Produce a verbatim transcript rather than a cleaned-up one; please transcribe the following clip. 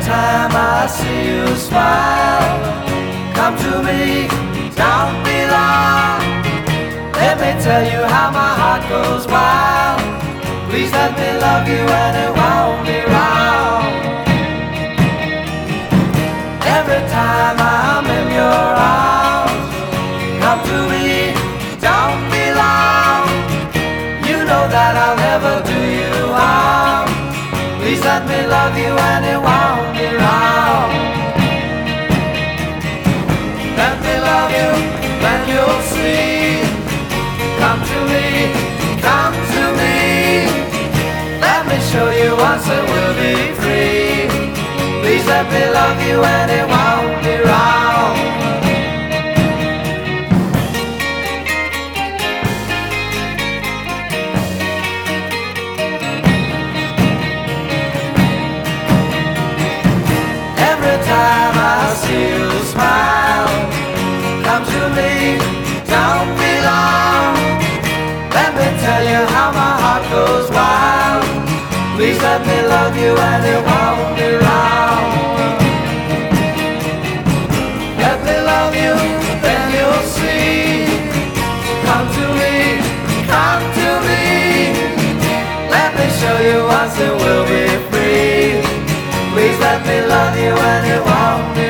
time I see you smile, come to me, don't be long. Let me tell you how my heart goes wild. Please let me love you and it won't be wrong. Every time I'm in your arms, come to me, don't be long. You know that I'll never do you harm. Please let me love you and it won't be wrong. Let me love you, then you'll see. Come to me, come to me. Let me show you once and we'll be free. Please let me love you and it won't be wrong. Every time I see you smile, come to me, don't be long. Let me tell you how my heart goes wild. Please let me love you and it won't be wrong. Let me love you, then you'll see. Come to me, come to me. Let me show you once and we'll be free. Please let me love you and it won't be